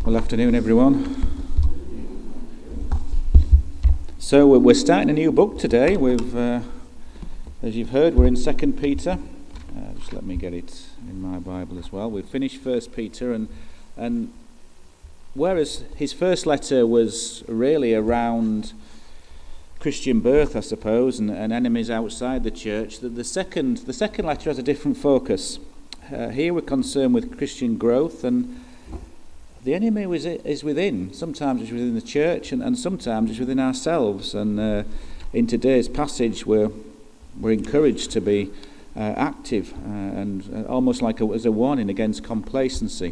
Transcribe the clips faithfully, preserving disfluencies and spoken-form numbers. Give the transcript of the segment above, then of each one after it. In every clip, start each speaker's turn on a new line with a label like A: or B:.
A: Well, afternoon, everyone. So we're starting a new book today. We've, uh, as you've heard, we're in Second Peter. Uh, just let me get it in my Bible as well. We've finished First Peter, and and whereas his first letter was really around Christian birth, I suppose, and, and enemies outside the church, the, the second the second letter has a different focus. Uh, here we're concerned with Christian growth, and the enemy was, is within. Sometimes it's within the church, and, and sometimes it's within ourselves. And uh, in today's passage, we're we're encouraged to be uh, active, uh, and uh, almost like a, as a warning against complacency.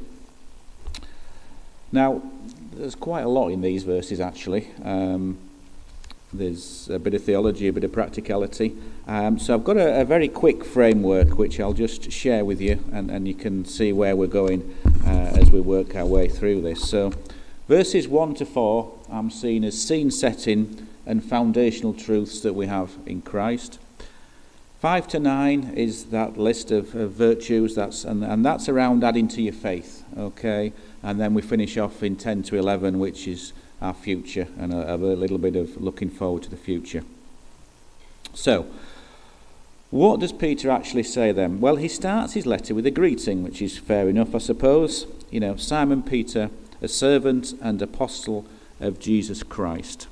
A: Now, there's quite a lot in these verses, actually. Um, there's a bit of theology, a bit of practicality. Um, so I've got a, a very quick framework, which I'll just share with you, and, and you can see where we're going uh, as we work our way through this. So verses one to four I'm seeing as scene setting and foundational truths that we have in Christ. Five to nine is that list of, of virtues, that's and, and that's around adding to your faith, okay? And then we finish off in ten to eleven, which is our future, and a, a little bit of looking forward to the future. So, what does Peter actually say then? Well, he starts his letter with a greeting, which is fair enough, I suppose. You know, Simon Peter, a servant and apostle of Jesus Christ.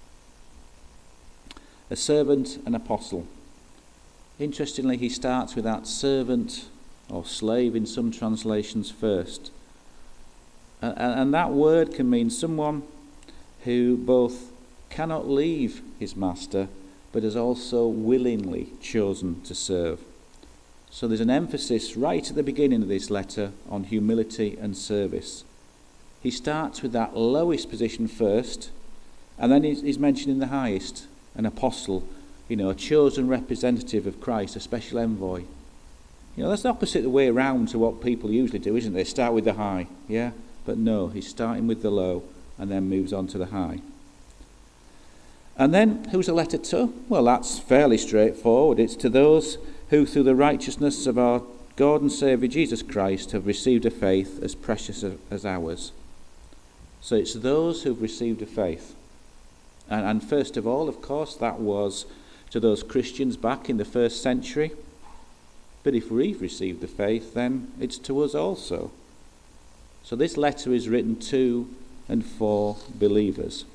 A: A servant and apostle. Interestingly, he starts with that servant or slave in some translations first. And, and that word can mean someone who both cannot leave his master, but has also willingly chosen to serve. So there's an emphasis right at the beginning of this letter on humility and service. He starts with that lowest position first, and then he's, he's mentioning the highest, an apostle, you know, a chosen representative of Christ, a special envoy. You know, that's the opposite the way around to what people usually do, isn't it? They start with the high, yeah? But no, he's starting with the low, and then moves on to the high. And then, who's the letter to? Well, that's fairly straightforward. It's to those who, through the righteousness of our God and Saviour Jesus Christ, have received a faith as precious as ours. So it's those who've received a faith. And, and first of all, of course, that was to those Christians back in the first century. But if we've received the faith, then it's to us also. So this letter is written to and for believers.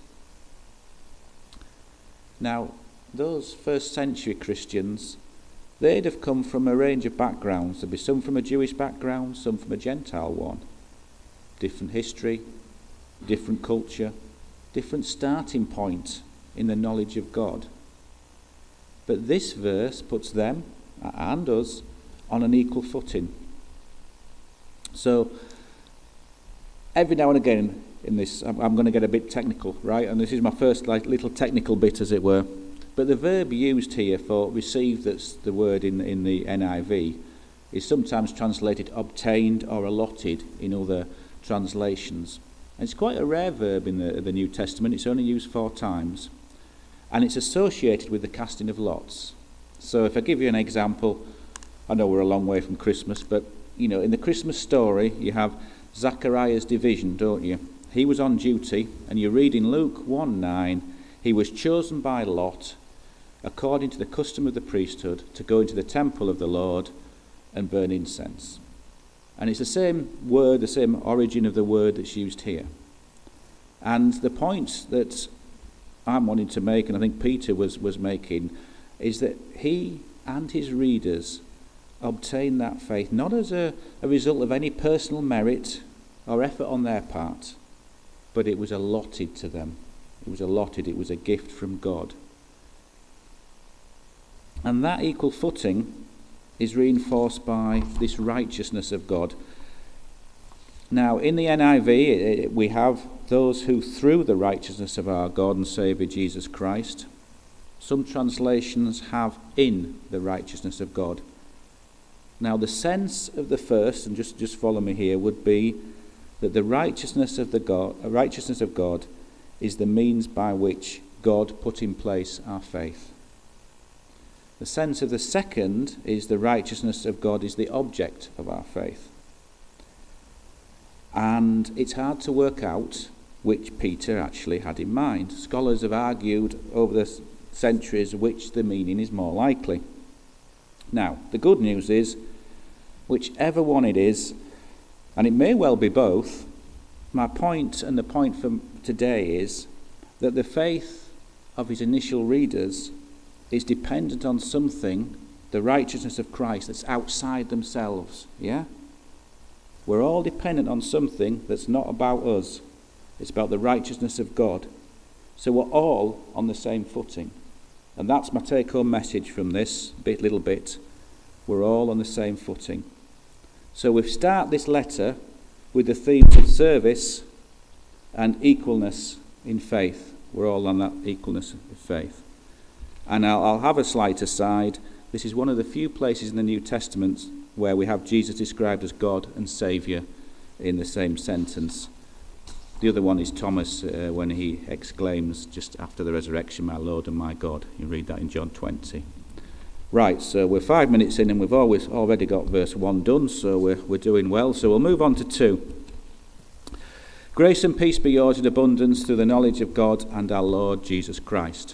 A: Now, those first century Christians, they'd have come from a range of backgrounds. There'd be some from a Jewish background, some from a Gentile one. Different history, different culture, different starting point in the knowledge of God. But this verse puts them and us on an equal footing. So, every now and again in this, I'm, I'm going to get a bit technical, right? And this is my first like little technical bit, as it were. But the verb used here for receive, that's the word in, in the N I V, is sometimes translated obtained or allotted in other translations. And it's quite a rare verb in the, the New Testament. It's only used four times. And it's associated with the casting of lots. So if I give you an example, I know we're a long way from Christmas, but, you know, in the Christmas story, you have Zachariah's division, don't you? He was on duty, and you read in Luke one nine, he was chosen by lot, according to the custom of the priesthood, to go into the temple of the Lord and burn incense. And it's the same word, the same origin of the word that's used here. And the point that I'm wanting to make, and I think Peter was, was making, is that he and his readers obtain that faith not as a, a result of any personal merit or effort on their part, but it was allotted to them. It was allotted, it was a gift from God. And that equal footing is reinforced by this righteousness of God. Now, in the N I V, we have those who, through the righteousness of our God and Saviour Jesus Christ. Some translations have in the righteousness of God. Now, the sense of the first, and just, just follow me here, would be that the righteousness of the God, righteousness of God is the means by which God put in place our faith. The sense of the second is the righteousness of God is the object of our faith. And it's hard to work out which Peter actually had in mind. Scholars have argued over the centuries which the meaning is more likely. Now, the good news is, whichever one it is, and it may well be both, my point and the point for today is that the faith of his initial readers is dependent on something, the righteousness of Christ, that's outside themselves. Yeah? We're all dependent on something that's not about us. It's about the righteousness of God. So we're all on the same footing. And that's my take-home message from this bit, little bit. We're all on the same footing. So we start this letter with the themes of service and equalness in faith. We're all on that equalness of faith. And I'll, I'll have a slight aside. This is one of the few places in the New Testament where we have Jesus described as God and Saviour in the same sentence. The other one is Thomas uh, when he exclaims just after the resurrection, "My Lord and my God." You read that in John twenty. Right, so we're five minutes in and we've always already got verse one done, so we're, we're doing well. So we'll move on to two. Grace and peace be yours in abundance through the knowledge of God and our Lord Jesus Christ.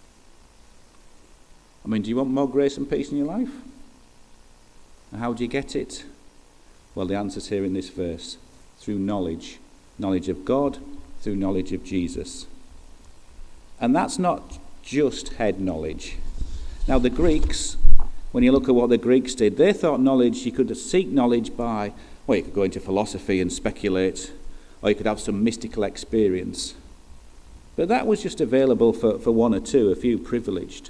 A: I mean, do you want more grace and peace in your life? And how do you get it? Well, the answer's here in this verse. Through knowledge. Knowledge of God, through knowledge of Jesus. And that's not just head knowledge. Now, the Greeks, when you look at what the Greeks did, they thought knowledge, you could seek knowledge by, well, you could go into philosophy and speculate, or you could have some mystical experience. But that was just available for, for one or two, a few privileged.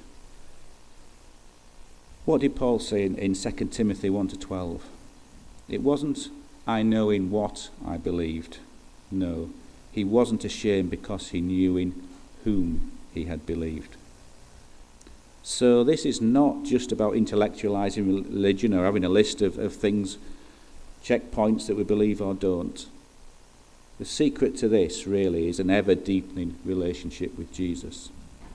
A: What did Paul say in, in Second Timothy one to twelve? It wasn't, I know in what I believed. No, he wasn't ashamed because he knew in whom he had believed. So this is not just about intellectualizing religion or having a list of, of things, checkpoints that we believe or don't. The secret to this really is an ever-deepening relationship with Jesus.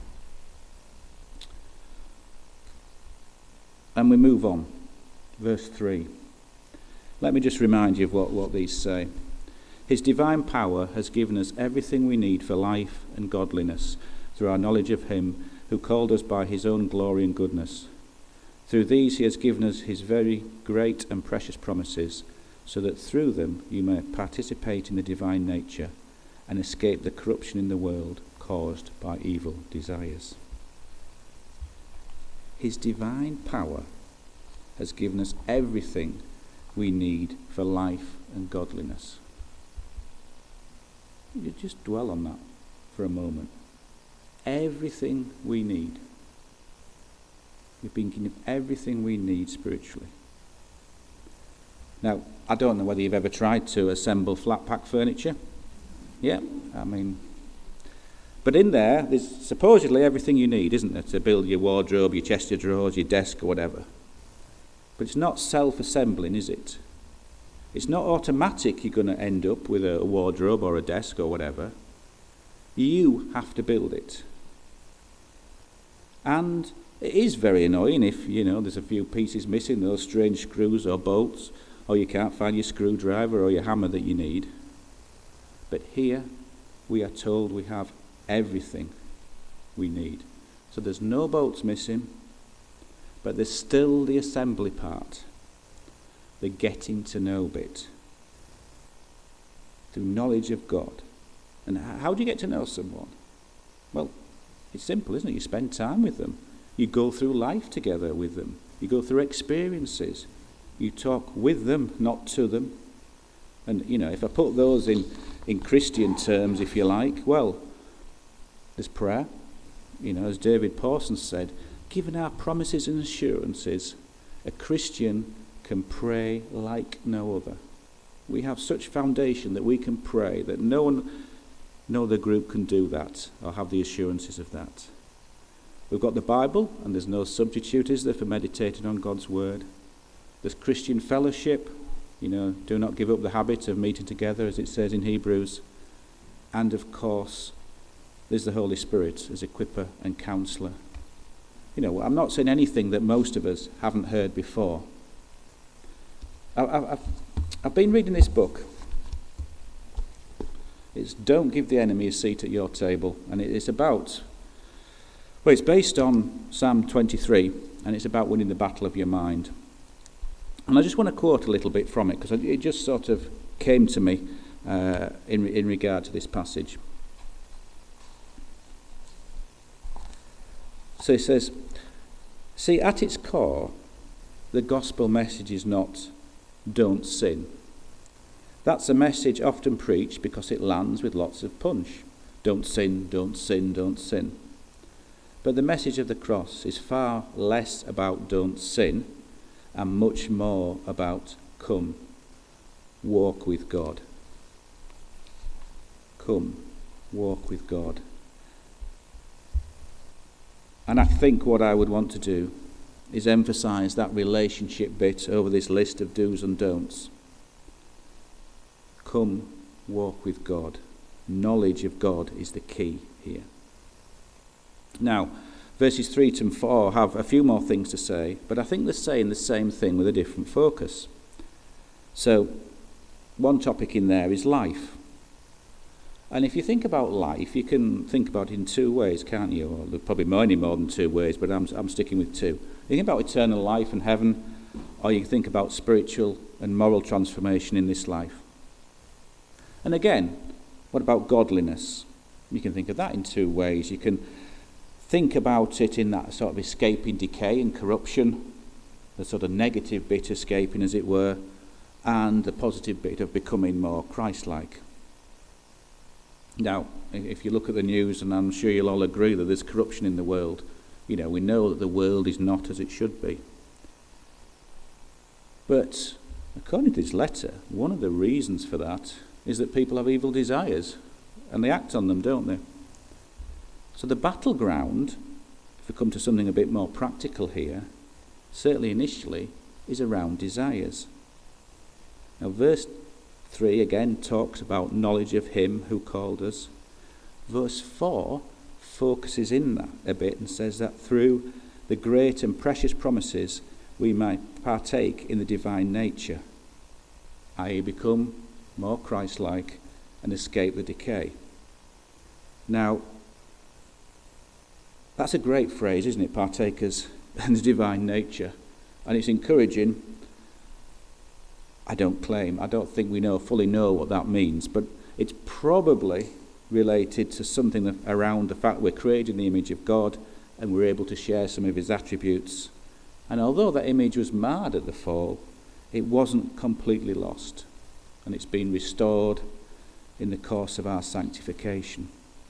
A: And we move on. Verse three. Let me just remind you of what, what these say. His divine power has given us everything we need for life and godliness through our knowledge of him who called us by his own glory and goodness. Through these he has given us his very great and precious promises, so that through them you may participate in the divine nature and escape the corruption in the world caused by evil desires. His divine power has given us everything we need for life and godliness. You just dwell on that for a moment. Everything we need. You've been given everything we need spiritually. Now, I don't know whether you've ever tried to assemble flat pack furniture. Yeah, I mean, but in there, there's supposedly everything you need, isn't there, to build your wardrobe, your chest of drawers, your desk, or whatever. But it's not self-assembling, is it? It's not automatic you're going to end up with a wardrobe or a desk or whatever. You have to build it. And it is very annoying if, you know, there's a few pieces missing, those strange screws or bolts, or you can't find your screwdriver or your hammer that you need. But here we are told we have everything we need. So there's no bolts missing, but there's still the assembly part, the getting to know bit, through knowledge of God. And how do you get to know someone? Well, it's simple, isn't it? You spend time with them. You go through life together with them. You go through experiences. You talk with them, not to them. And, you know, if I put those in, in Christian terms, if you like, well, there's prayer. You know, as David Pawson said, given our promises and assurances, a Christian can pray like no other. We have such foundation that we can pray that no one... No other group can do that or have the assurances of that. We've got the Bible, and there's no substitute, is there, for meditating on God's word. There's Christian fellowship, you know, do not give up the habit of meeting together, as it says in Hebrews. And of course, there's the Holy Spirit as equipper and counsellor. You know, I'm not saying anything that most of us haven't heard before. I've, I've, I've been reading this book, It's don't give the enemy a seat at your table. And it's about, well, it's based on Psalm twenty-three, and it's about winning the battle of your mind. And I just want to quote a little bit from it, because it just sort of came to me uh, in, in regard to this passage. So he says, see, at its core, the gospel message is not don't sin. That's a message often preached because it lands with lots of punch. Don't sin, don't sin, don't sin. But the message of the cross is far less about don't sin and much more about come, walk with God. Come, walk with God. And I think what I would want to do is emphasise that relationship bit over this list of do's and don'ts. Come, walk with God. Knowledge of God is the key here. Now, verses three to four have a few more things to say, but I think they're saying the same thing with a different focus. So, one topic in there is life. And if you think about life, you can think about it in two ways, can't you? Or there's probably many more than two ways, but I'm, I'm sticking with two. You think about eternal life and heaven, or you think about spiritual and moral transformation in this life. And again, what about godliness? You can think of that in two ways. You can think about it in that sort of escaping decay and corruption, the sort of negative bit escaping, as it were, and the positive bit of becoming more Christ-like. Now, if you look at the news, and I'm sure you'll all agree that there's corruption in the world, you know, we know that the world is not as it should be. But according to this letter, one of the reasons for that is that people have evil desires, and they act on them, don't they? So the battleground, if we come to something a bit more practical here, certainly initially, is around desires. Now, verse three again talks about knowledge of him who called us. Verse four focuses in that a bit and says that through the great and precious promises we might partake in the divine nature, that is become more Christ-like and escape the decay. Now, that's a great phrase, isn't it? Partakers in the divine nature. And it's encouraging. I don't claim, I don't think we know fully know what that means, but it's probably related to something that, around the fact we're created in the image of God and we're able to share some of his attributes. And although that image was marred at the fall, it wasn't completely lost. And it's been restored in the course of our sanctification.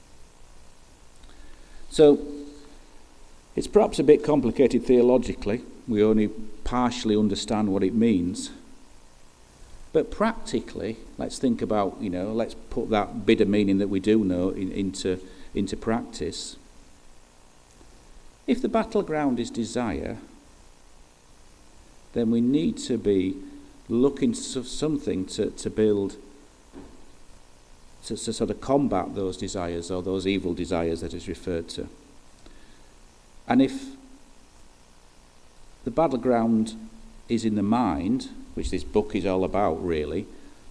A: So, it's perhaps a bit complicated theologically. We only partially understand what it means. But practically, let's think about, you know, let's put that bit of meaning that we do know in, into, into practice. If the battleground is desire, then we need to be looking for something to, to build, to, to sort of combat those desires or those evil desires that is referred to. And if the battleground is in the mind, which this book is all about really,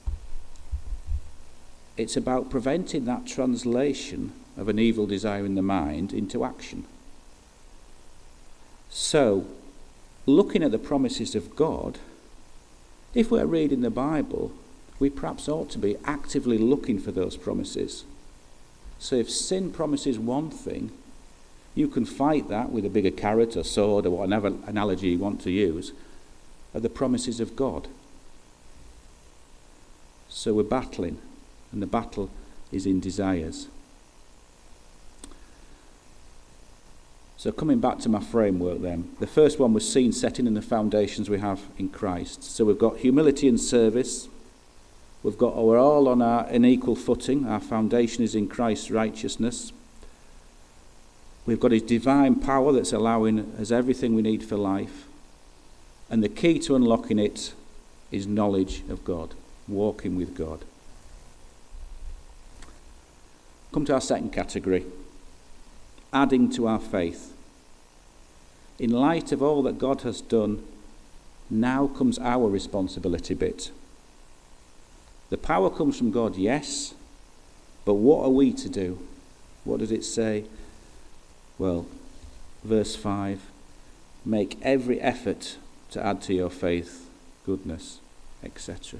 A: it's about preventing that translation of an evil desire in the mind into action. So, looking at the promises of God, if we're reading the Bible, we perhaps ought to be actively looking for those promises. So if sin promises one thing, you can fight that with a bigger carrot or sword or whatever analogy you want to use, are the promises of God. So we're battling, and the battle is in desires. So coming back to my framework then, the first one was seen setting in the foundations we have in Christ. So we've got humility and service. We've got, we're all on our, an equal footing. Our foundation is in Christ's righteousness. We've got his divine power that's allowing us everything we need for life. And the key to unlocking it is knowledge of God, walking with God. Come to our second category, adding to our faith. In light of all that God has done, now comes our responsibility bit. The power comes from God, yes, But what are we to do? What does it say? Well, verse five, make every effort to add to your faith goodness, et cetera.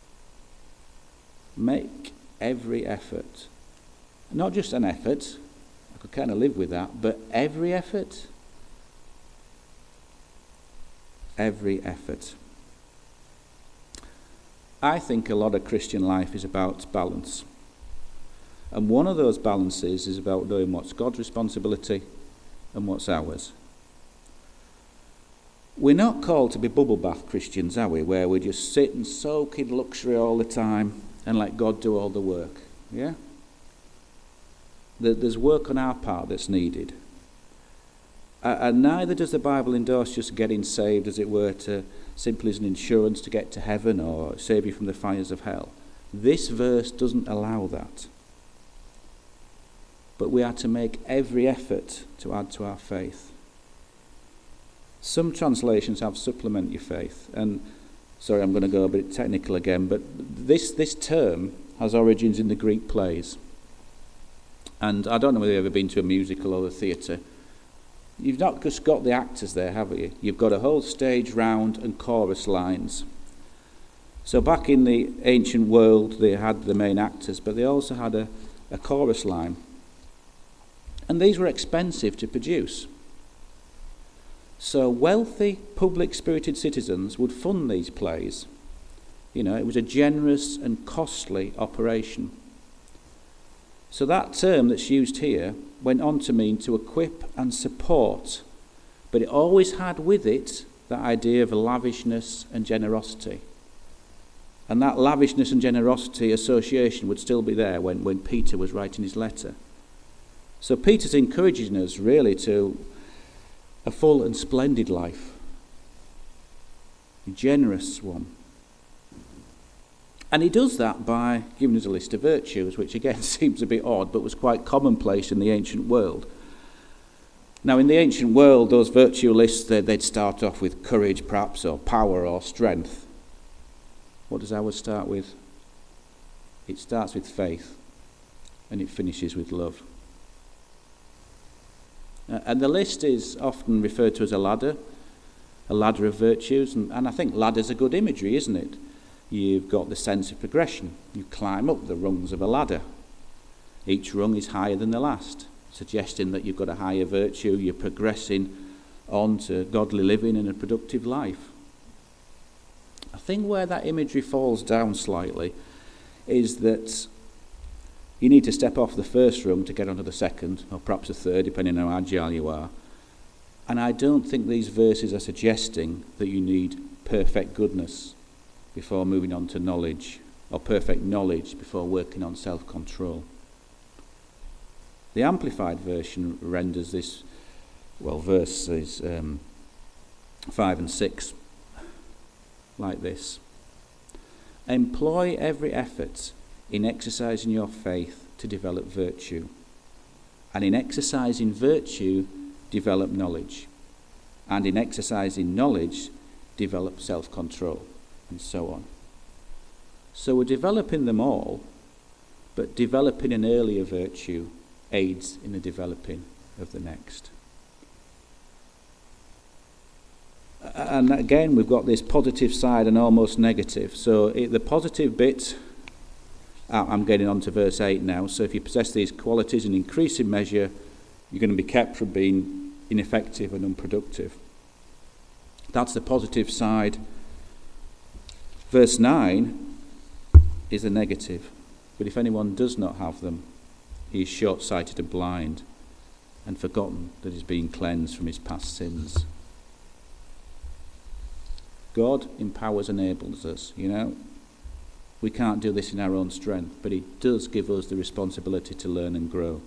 A: Make every effort. Not just an effort, I could kind of live with that, but every effort. Every effort. I think a lot of Christian life is about balance. And one of those balances is about knowing what's God's responsibility and what's ours. We're not called to be bubble bath Christians, are we? Where we just sit and soak in luxury all the time and let God do all the work. Yeah? There's work on our part that's needed. And neither does the Bible endorse just getting saved, as it were, to simply as an insurance to get to heaven or save you from the fires of hell. This verse doesn't allow that. But we are to make every effort to add to our faith. Some translations have supplement your faith. And, sorry, I'm going to go a bit technical again, but this, this term has origins in the Greek plays. And I don't know whether you've ever been to a musical or the theatre. You've not just got the actors there, have you? You've got a whole stage round and chorus lines. So back in the ancient world, they had the main actors, but they also had a, a chorus line. And these were expensive to produce. So wealthy, public-spirited citizens would fund these plays. You know, it was a generous and costly operation. So that term that's used here went on to mean to equip and support, but it always had with it that idea of lavishness and generosity. And that lavishness and generosity association would still be there when, when Peter was writing his letter. So Peter's encouraging us really to a full and splendid life, a generous one. And he does that by giving us a list of virtues, which again seems a bit odd, but was quite commonplace in the ancient world. Now, in the ancient world, those virtue lists, they'd start off with courage, perhaps, or power, or strength. What does ours start with? It starts with faith, and it finishes with love. And the list is often referred to as a ladder, a ladder of virtues, and, and I think ladder's a good imagery, isn't it? You've got the sense of progression. You climb up the rungs of a ladder. Each rung is higher than the last, suggesting that you've got a higher virtue, you're progressing on to godly living and a productive life. I think where that imagery falls down slightly is that you need to step off the first rung to get onto the second, or perhaps the third, depending on how agile you are. And I don't think these verses are suggesting that you need perfect goodness before moving on to knowledge, or perfect knowledge before working on self-control. The Amplified Version renders this, well, verses um, five and six like this. Employ every effort in exercising your faith to develop virtue, and in exercising virtue, develop knowledge, and in exercising knowledge, develop self-control, and so on. So we're developing them all, but developing an earlier virtue aids in the developing of the next. And again, we've got this positive side and almost negative. So it, the positive bit, I'm getting on to verse eight now. So if you possess these qualities in increasing measure, you're going to be kept from being ineffective and unproductive. That's the positive side. Verse nine is the negative. But if anyone does not have them, he is short-sighted and blind, and forgotten that he's been cleansed from his past sins. God empowers and enables us, you know. We can't do this in our own strength, but he does give us the responsibility to learn and grow.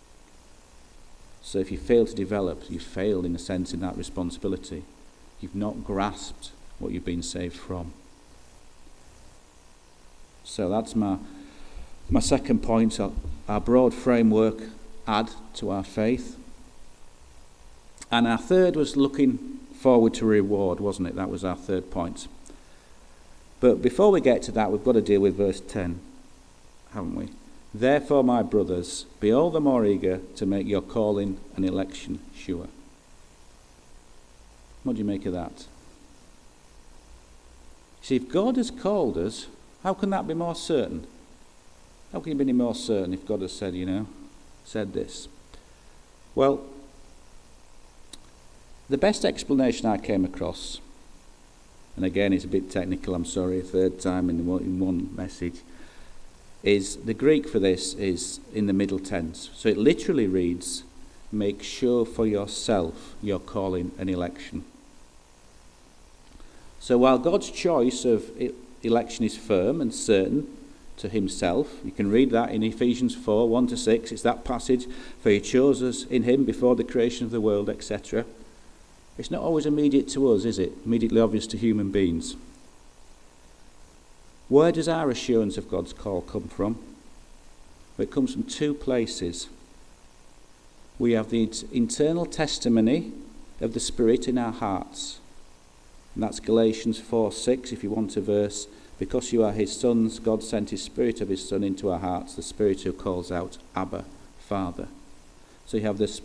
A: So if you fail to develop, you've failed in a sense in that responsibility. You've not grasped what you've been saved from. So that's my my second point. Our broad framework add to our faith. And our third was looking forward to reward, wasn't it? That was our third point. But before we get to that, we've got to deal with verse ten, haven't we? Therefore, my brothers, be all the more eager to make your calling and election sure. What do you make of that? See, if God has called us, how can that be more certain? How can it be any more certain if God has said, you know, said this? Well, the best explanation I came across, and again it's a bit technical, I'm sorry, a third time in one, in one message, is the Greek for this is in the middle tense. So it literally reads, make sure for yourself your calling and election. So while God's choice of election is firm and certain to himself, you can read that in Ephesians four, one to six, it's that passage, for he chose us in him before the creation of the world, et cetera. It's not always immediate to us, is it? Immediately obvious to human beings. Where does our assurance of God's call come from? Well, it comes from two places. We have the internal testimony of the Spirit in our hearts. And that's Galatians four six, if you want a verse. Because you are his sons, God sent his Spirit of his Son into our hearts, the Spirit who calls out, Abba, Father. So you have this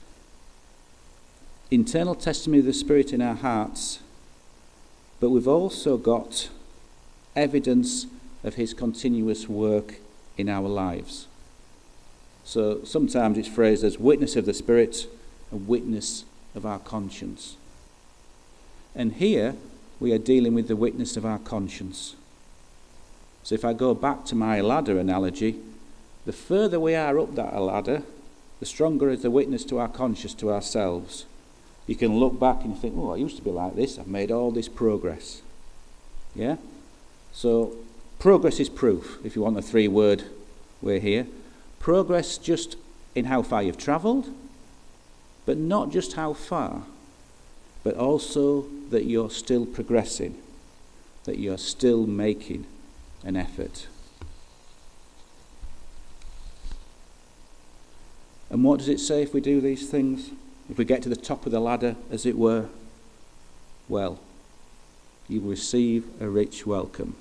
A: internal testimony of the Spirit in our hearts, but we've also got evidence of his continuous work in our lives. So sometimes it's phrased as witness of the Spirit, a witness of our conscience. And here we are dealing with the witness of our conscience. So if I go back to my ladder analogy, the further we are up that ladder, the stronger is the witness to our conscience, to ourselves. You can look back and you think, oh, I used to be like this, I've made all this progress. Yeah? So progress is proof, if you want the three word way here. Progress just in how far you've travelled, but not just how far, but also that you're still progressing, that you're still making an effort. And what does it say if we do these things? If we get to the top of the ladder, as it were, well, you will receive a rich welcome.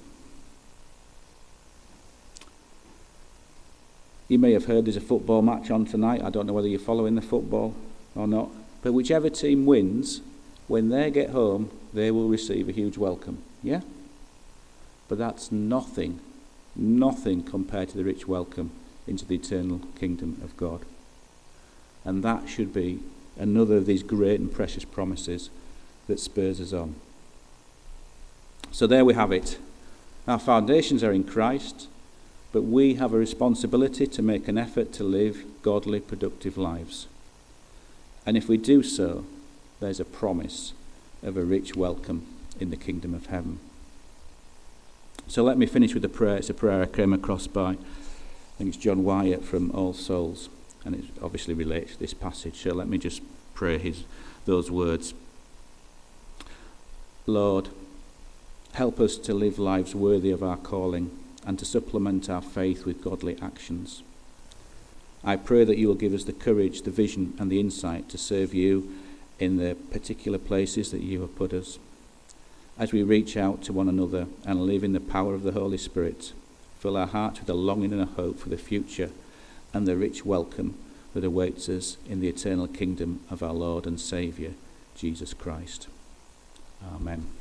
A: You may have heard there's a football match on tonight. I don't know whether you're following the football or not. But whichever team wins, when they get home, they will receive a huge welcome. Yeah? But that's nothing, nothing compared to the rich welcome into the eternal kingdom of God. And that should be another of these great and precious promises that spurs us on. So there we have it. Our foundations are in Christ, but we have a responsibility to make an effort to live godly, productive lives. And if we do so, there's a promise of a rich welcome in the kingdom of heaven. So let me finish with a prayer. It's a prayer I came across by, I think it's John Wyatt from All Souls, and it obviously relates to this passage. So let me just pray his those words. Lord, help us to live lives worthy of our calling and to supplement our faith with godly actions. I pray that you will give us the courage, the vision and the insight to serve you in the particular places that you have put us. As we reach out to one another and live in the power of the Holy Spirit, fill our hearts with a longing and a hope for the future and the rich welcome that awaits us in the eternal kingdom of our Lord and Saviour, Jesus Christ. Amen.